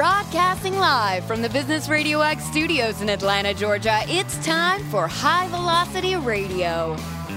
Broadcasting live from the Business Radio X studios in Atlanta, Georgia, it's time for High Velocity Radio.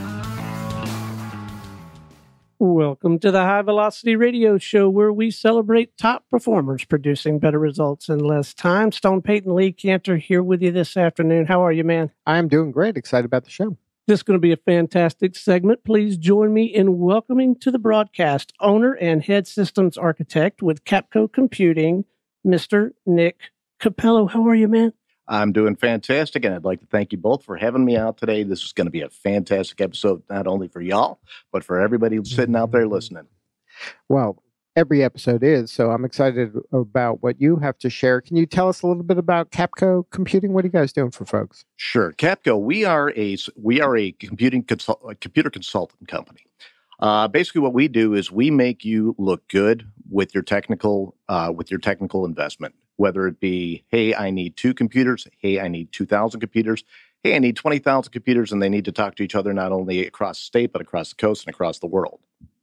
Welcome to the High Velocity Radio Show, where we celebrate top performers producing better results in less time. Stone Payton Lee Cantor here with you this afternoon. How are you, man? I'm doing great. Excited about the show. This is going to be a fantastic segment. Please join me in welcoming to the broadcast owner and head systems architect with Capco Computing, Mr. Nick Capello. How are you, man? I'm doing fantastic, and I'd like to thank you both for having me out today. This is going to be a fantastic episode, not only for y'all, but for everybody sitting out there listening. Well, every episode is, so I'm excited about what you have to share. Can you tell us a little bit about Capco Computing? What are you guys doing for folks? Sure. Capco, we are a computer consultant company. Basically, what we do is we make you look good with your technical investment. Whether it be, hey, I need 2 computers, hey, I need 2,000 computers, hey, I need 20,000 computers, and they need to talk to each other not only across the state, but across the coast and across the world.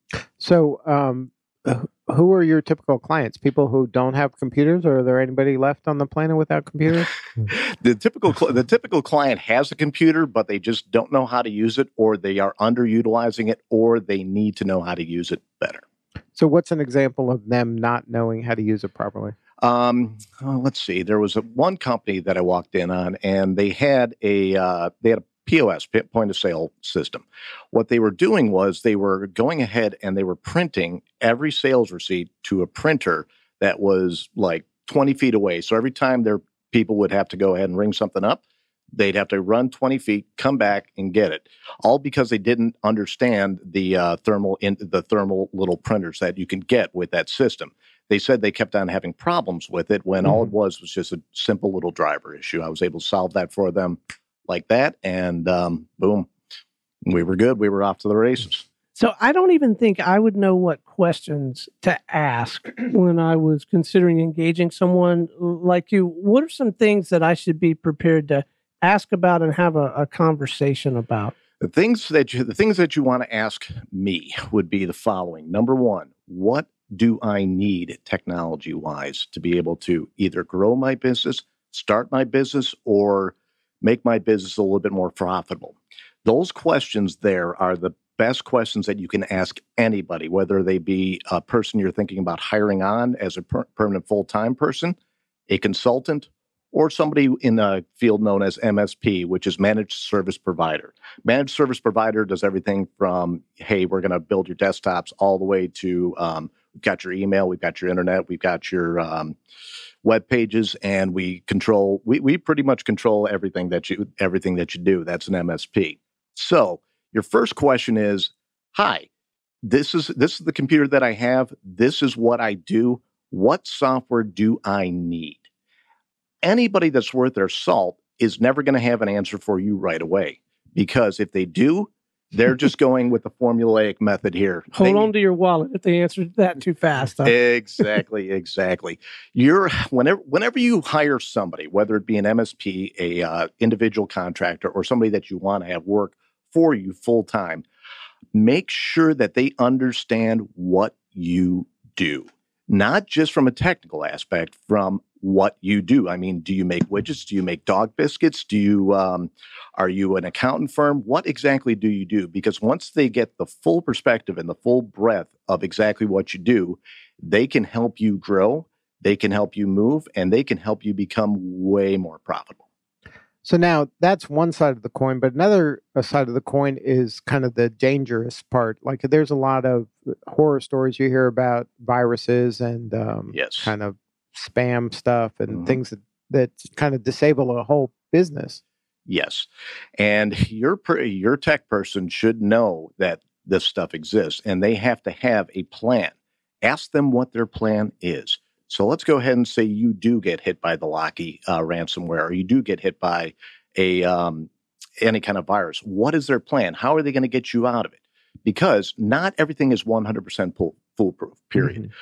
So, who are your typical clients? People who don't have computers, or are there anybody left on the planet without computers? The typical client has a computer, but they just don't know how to use it, or they are underutilizing it, or they need to know how to use it better. So what's an example of them not knowing how to use it properly? Let's see. There was one company that I walked in on, and they had a POS, point of sale system. What they were doing was they were going ahead and they were printing every sales receipt to a printer that was like 20 feet away. So every time their people would have to go ahead and ring something up, they'd have to run 20 feet, come back, and get it. All because they didn't understand the thermal little printers that you can get with that system. They said they kept on having problems with it when all it was just a simple little driver issue. I was able to solve that for them like that, and boom, we were good. We were off to the races. So I don't even think I would know what questions to ask when I was considering engaging someone like you. What are some things that I should be prepared to ask about and have a conversation about? The things that you want to ask me would be the following. Number one, what do I need technology-wise to be able to either grow my business, start my business, or make my business a little bit more profitable? Those questions there are the best questions that you can ask anybody, whether they be a person you're thinking about hiring on as a permanent full-time person, a consultant, or somebody in a field known as MSP, which is Managed Service Provider. Managed Service Provider does everything from, hey, we're going to build your desktops, all the way to we've got your email, we've got your internet, we've got your web pages, and we pretty much control everything that you do. That's an MSP. So your first question is, hi, this is the computer that I have. This is what I do. What software do I need? Anybody that's worth their salt is never going to have an answer for you right away, because if they do, they're just going with the formulaic method here. Hold on to your wallet if they answered that too fast. Huh? Exactly. Whenever you hire somebody, whether it be an MSP, a individual contractor, or somebody that you want to have work for you full time, make sure that they understand what you do, not just from a technical aspect, from what you do. I mean, do you make widgets? Do you make dog biscuits? Are you an accountant firm? What exactly do you do? Because once they get the full perspective and the full breadth of exactly what you do, they can help you grow, they can help you move, and they can help you become way more profitable. So now that's one side of the coin, but another side of the coin is kind of the dangerous part. Like there's a lot of horror stories you hear about viruses and kind of spam stuff and things that kind of disable a whole business. Yes. And your tech person should know that this stuff exists, and they have to have a plan. Ask them what their plan is. So let's go ahead and say you do get hit by the Locky ransomware, or you do get hit by any kind of virus. What is their plan? How are they going to get you out of it? Because not everything is 100% foolproof, period.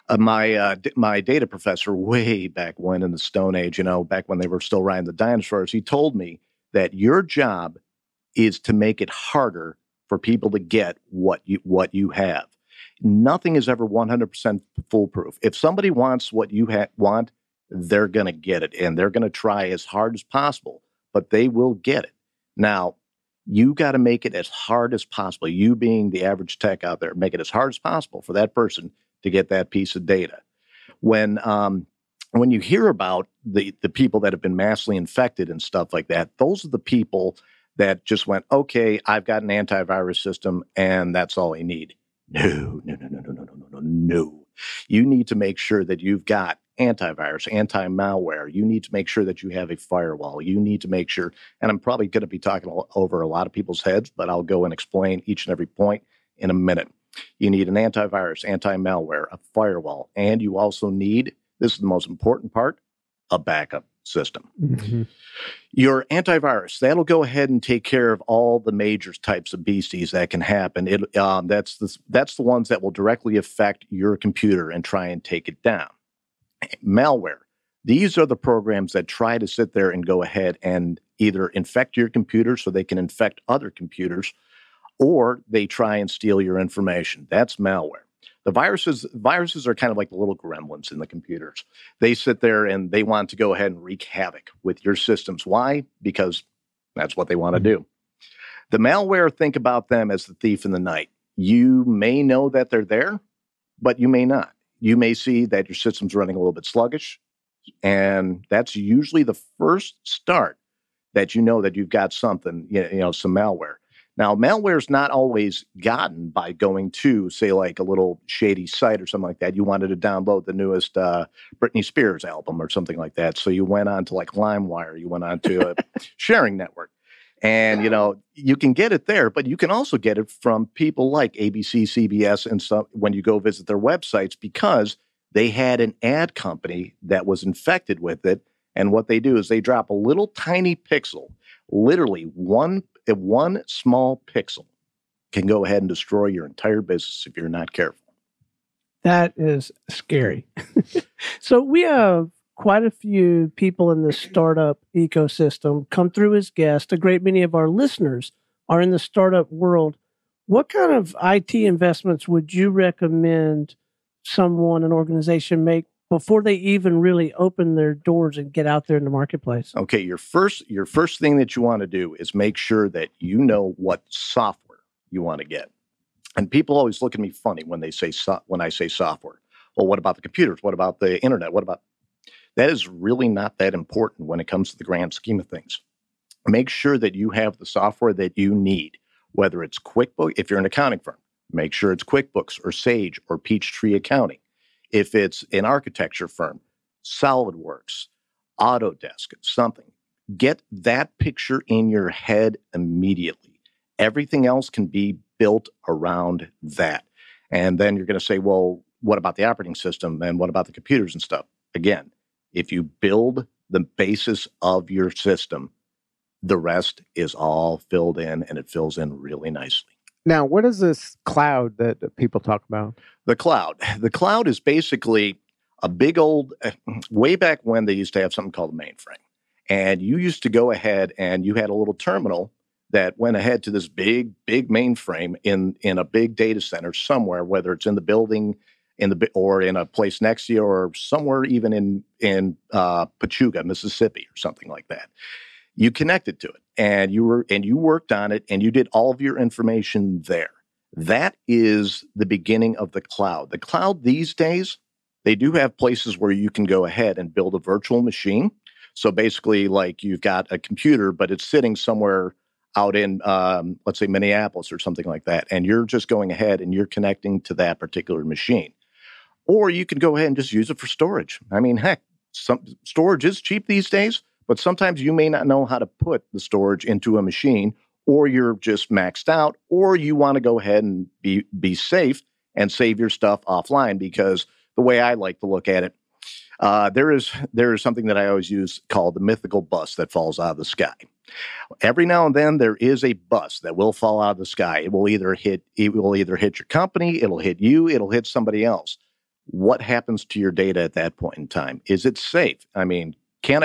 My data professor way back when in the Stone Age, back when they were still riding the dinosaurs, he told me that your job is to make it harder for people to get what you have. Nothing is ever 100% foolproof. If somebody wants what you want, they're going to get it, and they're going to try as hard as possible, but they will get it. Now, you got to make it as hard as possible. You being the average tech out there, make it as hard as possible for that person to get that piece of data. When you hear about the people that have been massively infected and stuff like that, those are the people that just went, okay, I've got an antivirus system and that's all I need. No. You need to make sure that you've got antivirus, anti-malware. You need to make sure that you have a firewall. You need to make sure, and I'm probably going to be talking over a lot of people's heads, but I'll go and explain each and every point in a minute. You need an antivirus, anti-malware, a firewall, and you also need, this is the most important part, a backup system. Mm-hmm. Your antivirus, that'll go ahead and take care of all the major types of beasties that can happen. That's the ones that will directly affect your computer and try and take it down. Malware, these are the programs that try to sit there and go ahead and either infect your computer so they can infect other computers, or they try and steal your information. That's malware. The viruses are kind of like the little gremlins in the computers. They sit there and they want to go ahead and wreak havoc with your systems. Why? Because that's what they want to do. The malware, think about them as the thief in the night. You may know that they're there, but you may not. You may see that your system's running a little bit sluggish, and that's usually the first start that you know that you've got something, some malware. Now, malware is not always gotten by going to, say, like a little shady site or something like that. You wanted to download the newest Britney Spears album or something like that. So you went on to like LimeWire. You went on to a sharing network. And, you can get it there, but you can also get it from people like ABC, CBS, and some when you go visit their websites, because they had an ad company that was infected with it. And what they do is they drop a little tiny pixel, literally one small pixel can go ahead and destroy your entire business if you're not careful. That is scary. So we have quite a few people in the startup ecosystem come through as guests. A great many of our listeners are in the startup world. What kind of IT investments would you recommend an organization make before they even really open their doors and get out there in the marketplace? Okay, your first thing that you want to do is make sure that you know what software you want to get. And people always look at me funny when I say software. Well, what about the computers? What about the internet? That is really not that important when it comes to the grand scheme of things. Make sure that you have the software that you need, whether it's QuickBooks. If you're an accounting firm, make sure it's QuickBooks or Sage or Peachtree Accounting. If it's an architecture firm, SolidWorks, Autodesk, something. Get that picture in your head immediately. Everything else can be built around that. And then you're going to say, well, what about the operating system? And what about the computers and stuff? Again, if you build the basis of your system, the rest is all filled in, and it fills in really nicely. Now, what is this cloud that people talk about? The cloud is basically a big old, way back when they used to have something called a mainframe. And you used to go ahead and you had a little terminal that went ahead to this big mainframe in a big data center somewhere, whether it's in the building, or in a place next to you, or somewhere even in Pachuca, Mississippi, or something like that. You connected to it, and you worked on it, and you did all of your information there. That is the beginning of the cloud. The cloud these days, they do have places where you can go ahead and build a virtual machine. So basically, like you've got a computer, but it's sitting somewhere out in, let's say, Minneapolis or something like that, and you're just going ahead and you're connecting to that particular machine. Or you can go ahead and just use it for storage. I mean, heck, some storage is cheap these days, but sometimes you may not know how to put the storage into a machine, or you're just maxed out, or you want to go ahead and be safe and save your stuff offline. Because the way I like to look at it, there is something that I always use called the mythical bus that falls out of the sky. Every now and then there is a bus that will fall out of the sky. It will either hit your company, it'll hit you, it'll hit somebody else. What happens to your data at that point in time? Is it safe? I mean, can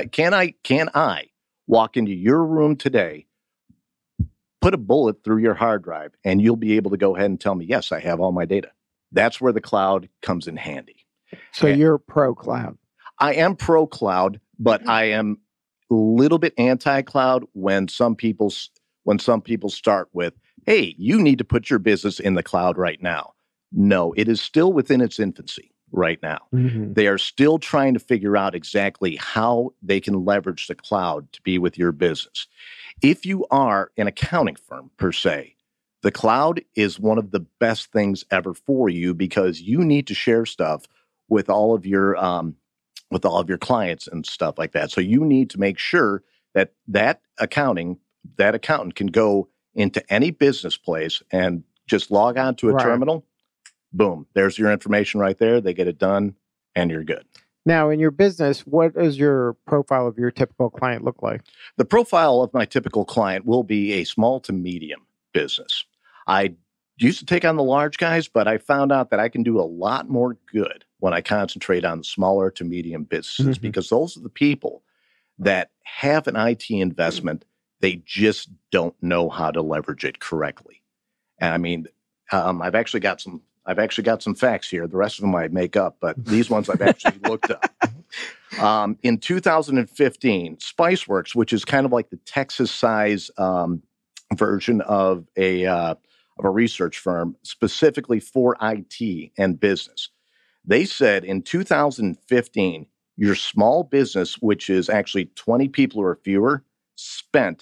I walk into your room today, put a bullet through your hard drive, and you'll be able to go ahead and tell me, yes, I have all my data? That's where the cloud comes in handy. So you're pro cloud. I am pro cloud, but I am a little bit anti cloud when some people start with, hey, you need to put your business in the cloud right now. No, it is still within its infancy right now. Mm-hmm. They are still trying to figure out exactly how they can leverage the cloud to be with your business. If you are an accounting firm per se, the cloud is one of the best things ever for you because you need to share stuff with all of your clients and stuff like that. So you need to make sure that accountant can go into any business place and just log on to a terminal. Boom, there's your information right there. They get it done and you're good. Now, in your business, what does your profile of your typical client look like? The profile of my typical client will be a small to medium business. I used to take on the large guys, but I found out that I can do a lot more good when I concentrate on the smaller to medium businesses because those are the people that have an IT investment. They just don't know how to leverage it correctly. And I mean, I've actually got some facts here. The rest of them I make up, but these ones I've actually looked up. In 2015, Spiceworks, which is kind of like the Texas size version of a research firm specifically for IT and business, they said in 2015, your small business, which is actually 20 people or fewer, spent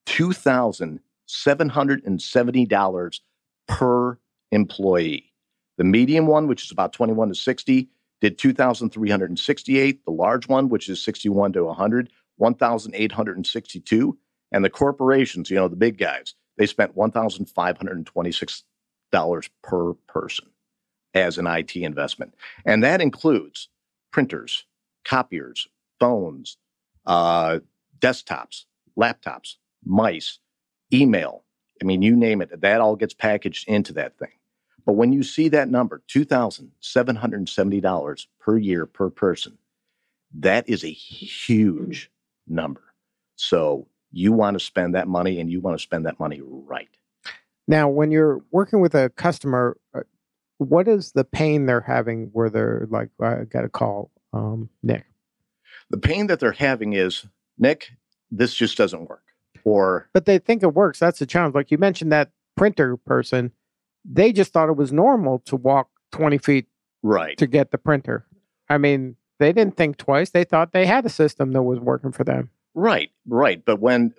$2,770 per employee. The medium one, which is about 21 to 60, did $2,368. The large one, which is 61 to 100, $1,862. And the corporations, the big guys, they spent $1,526 per person as an IT investment. And that includes printers, copiers, phones, desktops, laptops, mice, email. I mean, you name it. That all gets packaged into that thing. But when you see that number, $2,770 per year per person, that is a huge number. So you want to spend that money, and you want to spend that money right. Now, when you're working with a customer, what is the pain they're having where they're like, I got to call Nick? The pain that they're having is, Nick, this just doesn't work. But they think it works. That's the challenge. Like you mentioned, that printer person, they just thought it was normal to walk 20 feet to get the printer. I mean, they didn't think twice. They thought they had a system that was working for them. Right. But when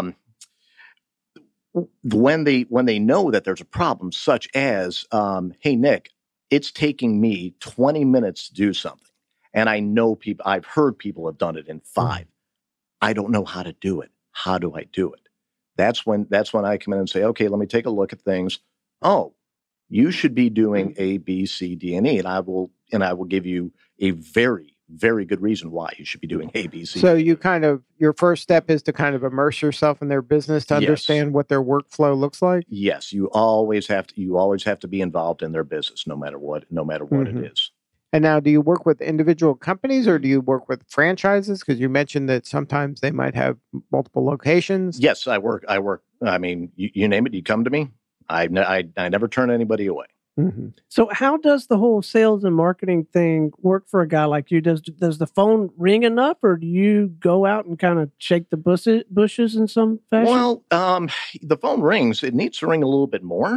they know that there's a problem, such as, hey, Nick, it's taking me 20 minutes to do something. And I know I've heard people have done it in 5. I don't know how to do it. How do I do it? That's when I come in and say, okay, let me take a look at things. Oh, you should be doing A, B, C, D, and E. And I will give you a very, very good reason why you should be doing A, B, C. So you your first step is to kind of immerse yourself in their business to understand what their workflow looks like? Yes, you always have to be involved in their business, no matter what it is. And now, do you work with individual companies or do you work with franchises? Because you mentioned that sometimes they might have multiple locations. Yes, I work. I mean, you name it, you come to me. I never turn anybody away. Mm-hmm. So how does the whole sales and marketing thing work for a guy like you? Does the phone ring enough, or do you go out and kind of shake the bushes in some fashion? Well, the phone rings. It needs to ring a little bit more,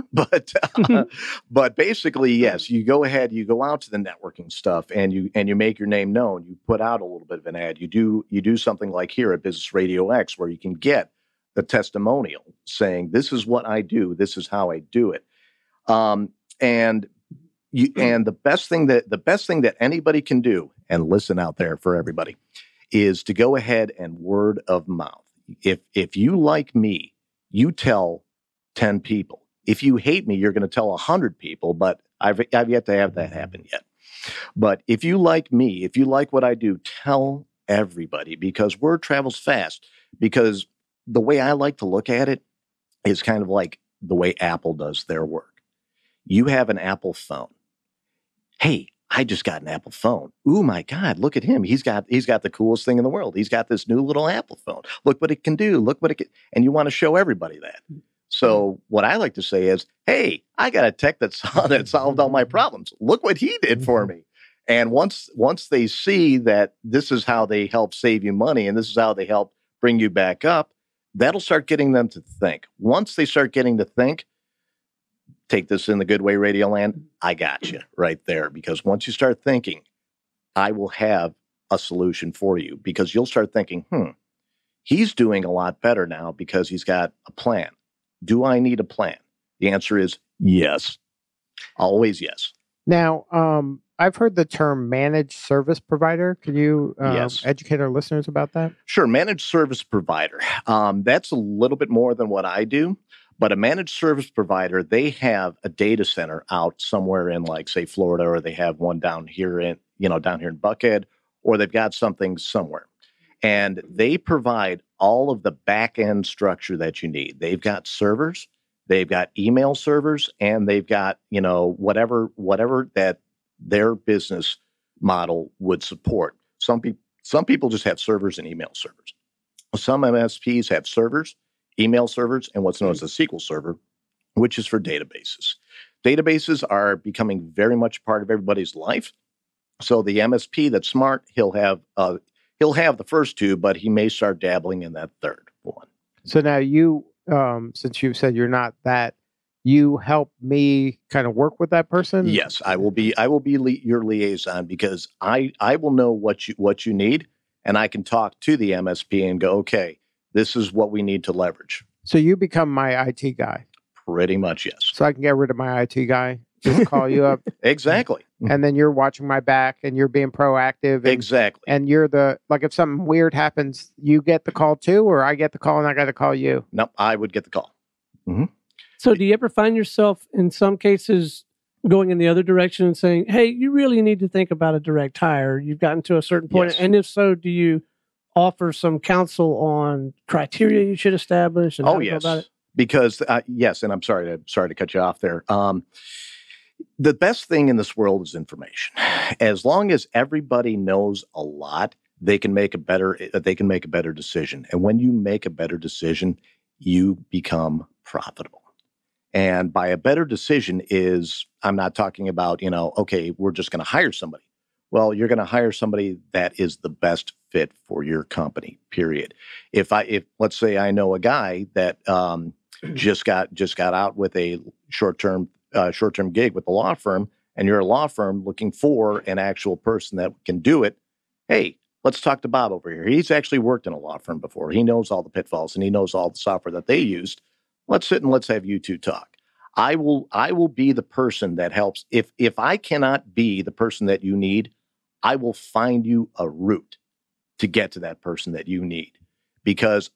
but basically, yes. You go ahead. You go out to the networking stuff, and you make your name known. You put out a little bit of an ad. You do something like here at Business Radio X, where you can get the testimonial saying, "This is what I do. This is how I do it." And the best thing that anybody can do, and listen out there for everybody, is to go ahead and word of mouth. If you like me, you tell 10 people. If you hate me, you're going to tell 100 people, but I've yet to have that happen yet. But if you like me, if you like what I do, tell everybody, because word travels fast. Because the way I like to look at it is kind of like the way Apple does their work. You have an Apple phone. Hey, I just got an Apple phone. Ooh, my God, look at him. He's got the coolest thing in the world. He's got this new little Apple phone. Look what it can do. Look what it can. And you want to show everybody that. So what I like to say is, hey, I got a tech that solved all my problems. Look what he did for me. And once they see that this is how they help save you money and this is how they help bring you back up, that'll start getting them to think. Once they start getting to think, take this in the good way, Radio Land, I got you right there. Because once you start thinking, I will have a solution for you, because you'll start thinking, he's doing a lot better now because he's got a plan. Do I need a plan? The answer is yes. Always yes. Now, I've heard the term managed service provider. Could you educate our listeners about that? Sure. Managed service provider. That's a little bit more than what I do. But a managed service provider, they have a data center out somewhere in, like, say, Florida, or they have one down here in Buckhead, or they've got something somewhere. And they provide all of the back end structure that you need. They've got servers, they've got email servers, and they've got, whatever that their business model would support. Some people just have servers and email servers. Some MSPs have servers, email servers, and what's known as a SQL server, which is for databases. Databases are becoming very much part of everybody's life. So the MSP that's smart, he'll have the first two, but he may start dabbling in that third one. So now you, since you've said you're not that, you help me kind of work with that person? Yes, I will be your liaison, because I will know what you need, and I can talk to the MSP and go, okay, this is what we need to leverage. So you become my IT guy? Pretty much, yes. So I can get rid of my IT guy, just call you up? Exactly. And then you're watching my back and you're being proactive. Exactly. And you're if something weird happens, you get the call too, or I get the call and I got to call you? Nope, I would get the call. Mm-hmm. So do you ever find yourself in some cases going in the other direction and saying, hey, you really need to think about a direct hire? You've gotten to a certain point. Yes. And if so, do you offer some counsel on criteria you should establish? And yes. About it? Because, yes, and I'm sorry to cut you off there. The best thing in this world is information. As long as everybody knows a lot, they can make a better decision. And when you make a better decision, you become profitable. And by a better decision I'm not talking about, okay, we're just going to hire somebody. Well, you're going to hire somebody that is the best fit for your company, period. If let's say I know a guy that just got out with a short-term gig with a law firm, and you're a law firm looking for an actual person that can do it, hey, let's talk to Bob over here. He's actually worked in a law firm before. He knows all the pitfalls and he knows all the software that they used. Let's sit and let's have you two talk. I will be the person that helps. If I cannot be the person that you need, I will find you a route to get to that person that you need. Because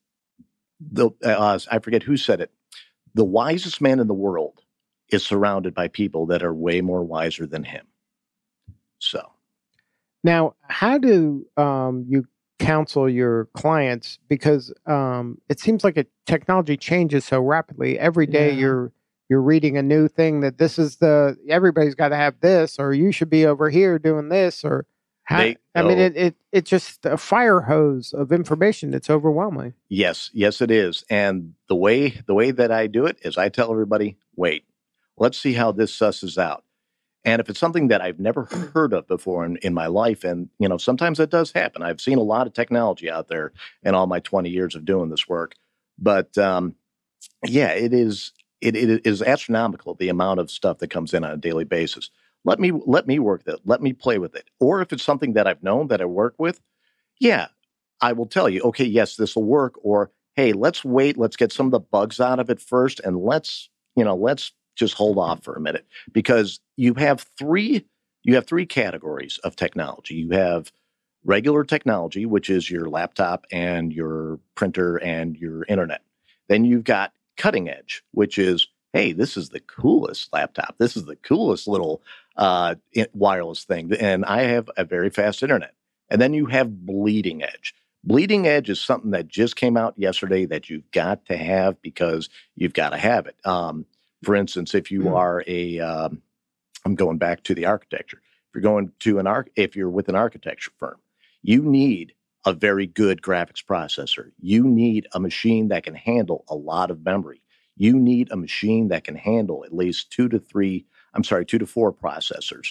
I forget who said it, the wisest man in the world is surrounded by people that are way more wiser than him. So now, how do you counsel your clients? Because it seems like technology changes so rapidly. Every day you're reading a new thing that everybody's got to have this, or you should be over here doing this, or it's just a fire hose of information. It's overwhelming. Yes, it is. And the way that I do it is I tell everybody, wait, let's see how this susses out. And if it's something that I've never heard of before in my life, and sometimes that does happen. I've seen a lot of technology out there in all my 20 years of doing this work, but it is astronomical, the amount of stuff that comes in on a daily basis. Let me work with it. Let me play with it. Or if it's something that I've known that I work with, I will tell you, okay, yes, this will work. Or, hey, let's wait. Let's get some of the bugs out of it first, and let's just hold off for a minute, because you have three categories of technology. You have regular technology, which is your laptop and your printer and your internet. Then you've got cutting edge, which is, hey, this is the coolest laptop. This is the coolest little wireless thing. And I have a very fast internet. And then you have bleeding edge. Bleeding edge is something that just came out yesterday that you've got to have because you've got to have it. For instance, if you are I'm going back to the architecture. If you're with an architecture firm, you need a very good graphics processor. You need a machine that can handle a lot of memory. You need a machine that can handle at least 2 to 4 processors.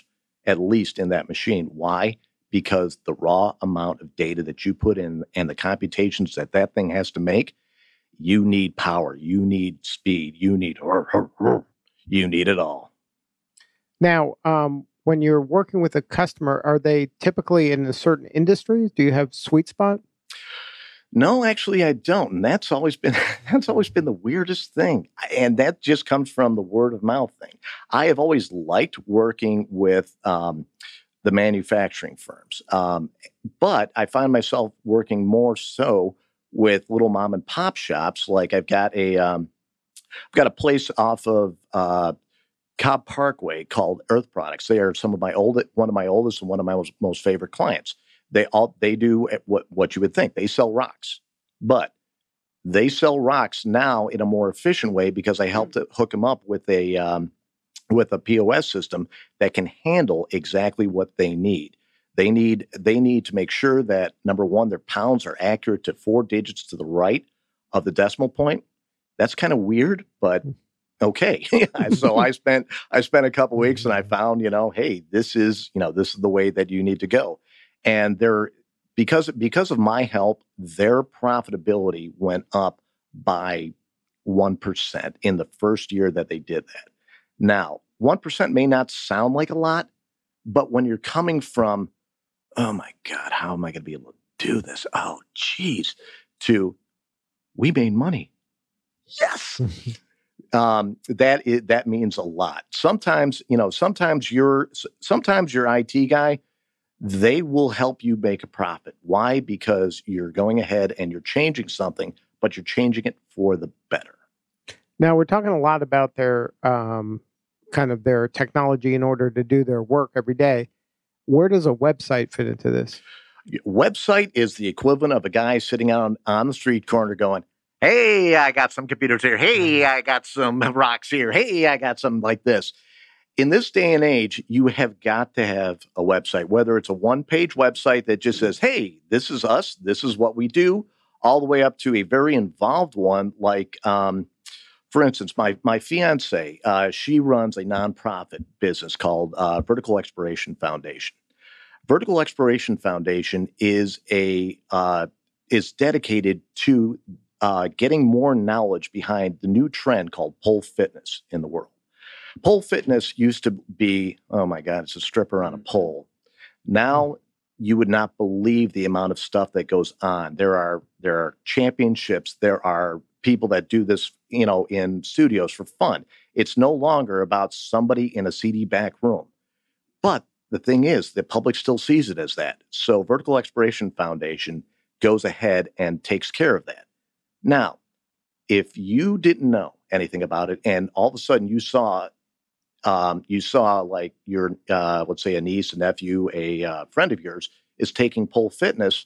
at least in that machine. Why? Because the raw amount of data that you put in and the computations that thing has to make, you need power, you need speed, you need it all. Now, when you're working with a customer, are they typically in a certain industry? Do you have sweet spot? No, actually, I don't. And that's always been the weirdest thing. And that just comes from the word of mouth thing. I have always liked working with the manufacturing firms. But I find myself working more so with little mom and pop shops. Like I've got a place off of Cobb Parkway called Earth Products. They are one of my oldest and one of my most favorite clients. They do what you would think. They sell rocks, but they sell rocks now in a more efficient way because I helped to hook them up with a POS system that can handle exactly what they need. They need to make sure that, number one, their pounds are accurate to 4 digits to the right of the decimal point. That's kind of weird, but okay. So I spent a couple weeks and I found, hey, this is the way that you need to go. And because of my help, their profitability went up by 1% in the first year that they did that. Now, 1% may not sound like a lot, but when you're coming from, oh my God, how am I going to be able to do this? Oh, geez, to we made money. Yes. That means a lot. Sometimes your IT guy, they will help you make a profit. Why? Because you're going ahead and you're changing something, but you're changing it for the better. Now, we're talking a lot about their kind of their technology in order to do their work every day. Where does a website fit into this? Website is the equivalent of a guy sitting on the street corner going, hey, I got some computers here. Hey, I got some rocks here. Hey, I got some like this. In this day and age, you have got to have a website, whether it's a one-page website that just says, hey, this is us, this is what we do, all the way up to a very involved one like, for instance, my fiance, she runs a nonprofit business called Vertical Exploration Foundation. Vertical Exploration Foundation is dedicated to getting more knowledge behind the new trend called pole fitness in the world. Pole fitness used to be, oh my God, it's a stripper on a pole. Now you would not believe the amount of stuff that goes on. There are championships. There are people that do this, in studios for fun. It's no longer about somebody in a seedy back room. But the thing is, the public still sees it as that. So Vertical Exploration Foundation goes ahead and takes care of that. Now, if you didn't know anything about it, and all of a sudden you saw like your, let's say a niece, a nephew, a friend of yours is taking pole fitness,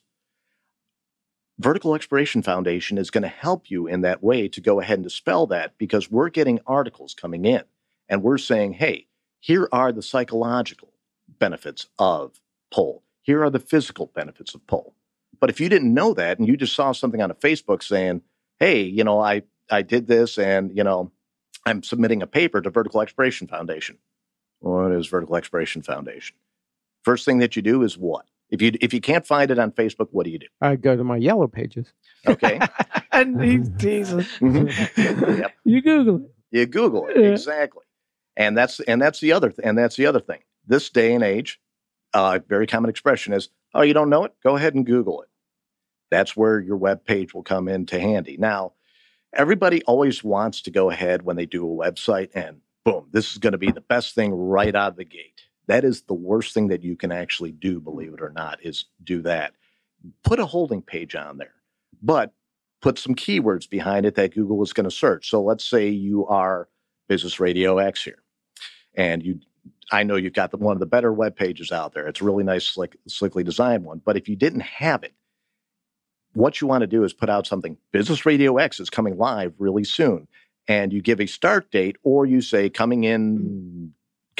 Vertical Exploration Foundation is going to help you in that way to go ahead and dispel that, because we're getting articles coming in and we're saying, hey, here are the psychological benefits of pole. Here are the physical benefits of pole. But if you didn't know that and you just saw something on a Facebook saying, hey, I did this and, I'm submitting a paper to Vertical Exploration Foundation. What is Vertical Exploration Foundation? First thing that you do is what? If you can't find it on Facebook, what do you do? I go to my yellow pages. Okay. And he's teasing. Yep. You Google it. You Google it, exactly. And that's the other thing. This day and age, very common expression is, oh, you don't know it? Go ahead and Google it. That's where your web page will come into handy. Now, everybody always wants to go ahead when they do a website and boom, this is going to be the best thing right out of the gate. That is the worst thing that you can actually do, believe it or not, is do that. Put a holding page on there, but put some keywords behind it that Google is going to search. So let's say you are Business Radio X here, and I know you've got one of the better web pages out there. It's a really nice, slickly designed one. But if you didn't have it, what you want to do is put out something. Business Radio X is coming live really soon, and you give a start date, or you say coming in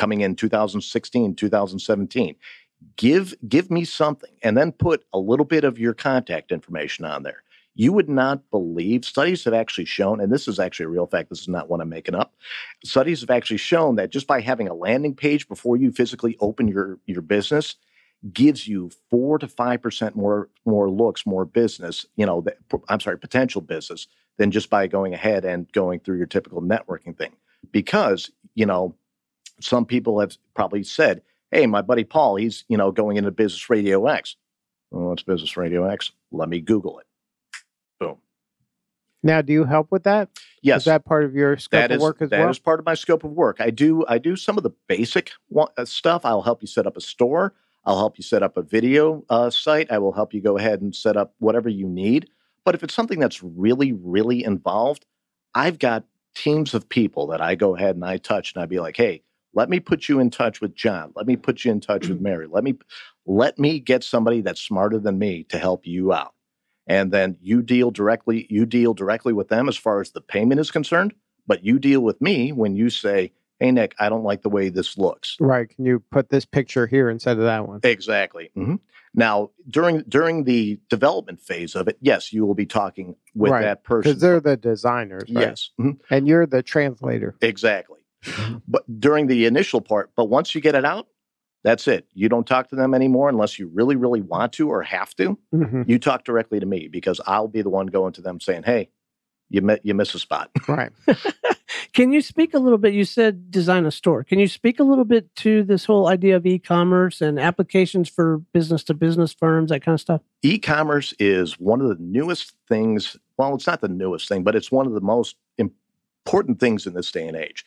2016, 2017. Give me something, and then put a little bit of your contact information on there. You would not believe, studies have actually shown, and this is actually a real fact, this is not one I'm making up. Studies have actually shown that just by having a landing page before you physically open your business gives you 4 to 5% more looks, more business, potential business than just by going ahead and going through your typical networking thing. Because, some people have probably said, hey, my buddy Paul, he's, going into Business Radio X. Oh, what's Business Radio X? Let me Google it. Boom. Now, do you help with that? Yes. Is that part of your scope of work as well? That is part of my scope of work. I do some of the basic stuff. I'll help you set up a store. I'll help you set up a video site. I will help you go ahead and set up whatever you need. But if it's something that's really, really involved, I've got teams of people that I go ahead and I touch, and I'd be like, hey, let me put you in touch with John. Let me put you in touch with Mary. Let me get somebody that's smarter than me to help you out. And then you deal directly with them as far as the payment is concerned, but you deal with me when you say, hey, Nick, I don't like the way this looks. Right. Can you put this picture here instead of that one? Exactly. Mm-hmm. Now, during the development phase of it, yes, you will be talking with that person. Because they're the designers, right? Yes. Mm-hmm. And you're the translator. Exactly. But during the initial part, but once you get it out, that's it. You don't talk to them anymore unless you really, really want to or have to. Mm-hmm. You talk directly to me because I'll be the one going to them saying, hey, you miss a spot. Right. Can you speak a little bit? You said design a store. Can you speak a little bit to this whole idea of e-commerce and applications for business-to-business firms, that kind of stuff? E-commerce is one of the newest things. Well, it's not the newest thing, but it's one of the most important things in this day and age.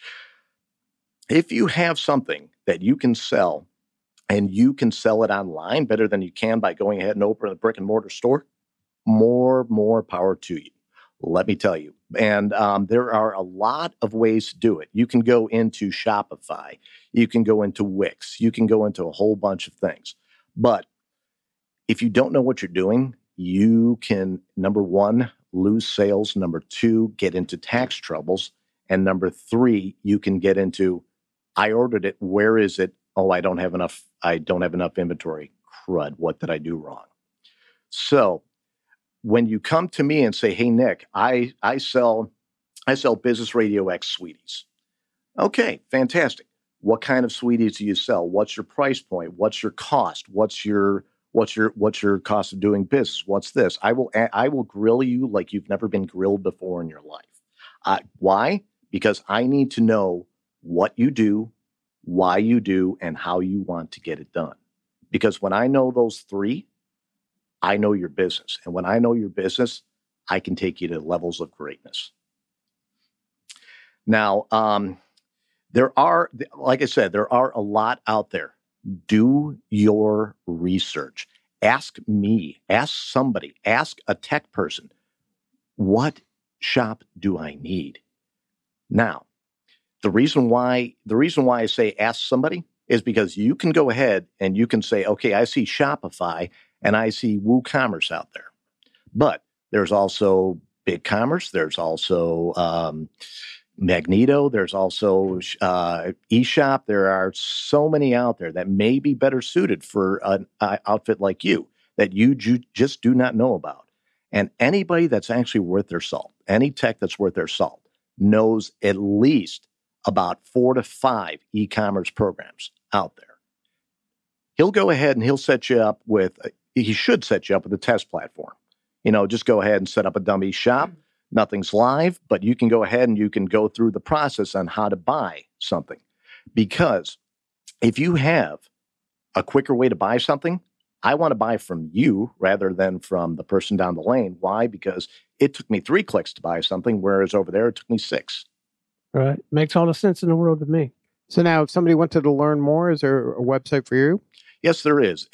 If you have something that you can sell and you can sell it online better than you can by going ahead and opening a brick and mortar store, more power to you. Let me tell you. And there are a lot of ways to do it. You can go into Shopify. You can go into Wix. You can go into a whole bunch of things. But if you don't know what you're doing, you can, number one, lose sales. Number two, get into tax troubles. And number three, you can get into, I ordered it. Where is it? Oh, I don't have enough inventory. Crud. What did I do wrong? So when you come to me and say, hey, Nick, I sell Business Radio X sweeties. Okay, fantastic. What kind of sweeties do you sell? What's your price point? What's your cost? What's your cost of doing business? What's this? I will grill you like you've never been grilled before in your life. Why? Because I need to know what you do, why you do, and how you want to get it done. Because when I know those three, I know your business. And when I know your business, I can take you to levels of greatness. Now, there are, like I said, there are a lot out there. Do your research. Ask me, ask somebody, ask a tech person, what shop do I need? Now, the reason why I say ask somebody is because you can go ahead and you can say, okay, I see Shopify and I see WooCommerce out there. But there's also BigCommerce, there's also Magneto, there's also eShop. There are so many out there that may be better suited for an outfit like you that you just do not know about. And anybody that's actually worth their salt, any tech that's worth their salt, knows at least about 4 to 5 e-commerce programs out there. He'll go ahead and he should set you up with a test platform. Just go ahead and set up a dummy shop. Nothing's live, but you can go ahead and you can go through the process on how to buy something. Because if you have a quicker way to buy something, I want to buy from you rather than from the person down the lane. Why? Because it took me 3 clicks to buy something, whereas over there it took me 6. Right. Makes all the sense in the world to me. So now if somebody wanted to learn more, is there a website for you? Yes, there is.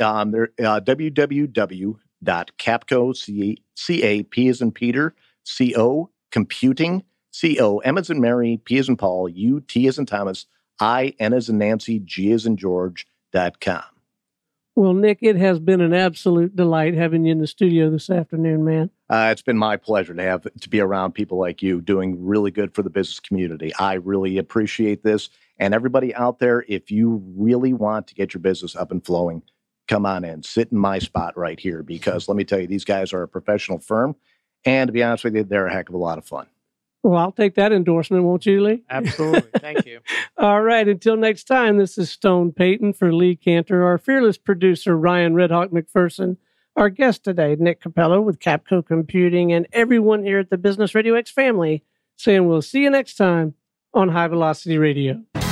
www.capco, C-A-P as in Peter, C-O, computing, C-O, M as in Mary, P as in Paul, U, T as in Thomas, I, N as in Nancy, G as in George.com. Well, Nick, it has been an absolute delight having you in the studio this afternoon, man. It's been my pleasure to be around people like you doing really good for the business community. I really appreciate this. And everybody out there, if you really want to get your business up and flowing, come on in, sit in my spot right here, because let me tell you, these guys are a professional firm And to be honest with you, they're a heck of a lot of fun. Well, I'll take that endorsement, won't you, Lee? Absolutely. Thank you. All right. Until next time, this is Stone Payton for Lee Cantor, our fearless producer, Ryan Redhawk McPherson, our guest today, Nick Capello with Capco Computing, and everyone here at the Business Radio X family saying we'll see you next time on High Velocity Radio.